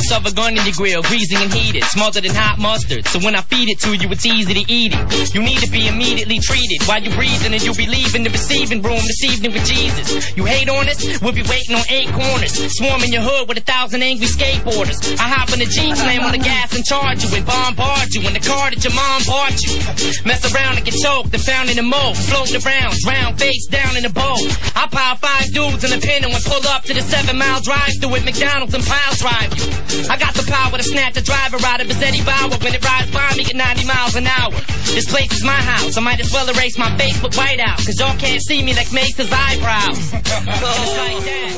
of a gun in your grill, greasy and heated, smothered in hot mustard. So when I feed it to you, it's easy to eat it. You need to be immediately treated while you're breathing, and you'll be leaving the receiving room this evening with Jesus. You hate on us? We'll be waiting on 8 corners, swarming your hood with 1,000 angry skateboarders. I hop in the Jeep, slam on the gas and charge you and bombard you in the car that your mom bought you. Mess around and get choked and found in the moat, float around, drown face down in a boat. I pile 5 dudes in a Pinto and pull up to the 7-mile drive-thru at McDonald's and pile drive you. I got the power to snap the driver out of his Eddie Bauer when it rides by me at 90 miles an hour. This place is my house, I might as well erase my Facebook white out, cause y'all can't see me like Mace's eyebrows.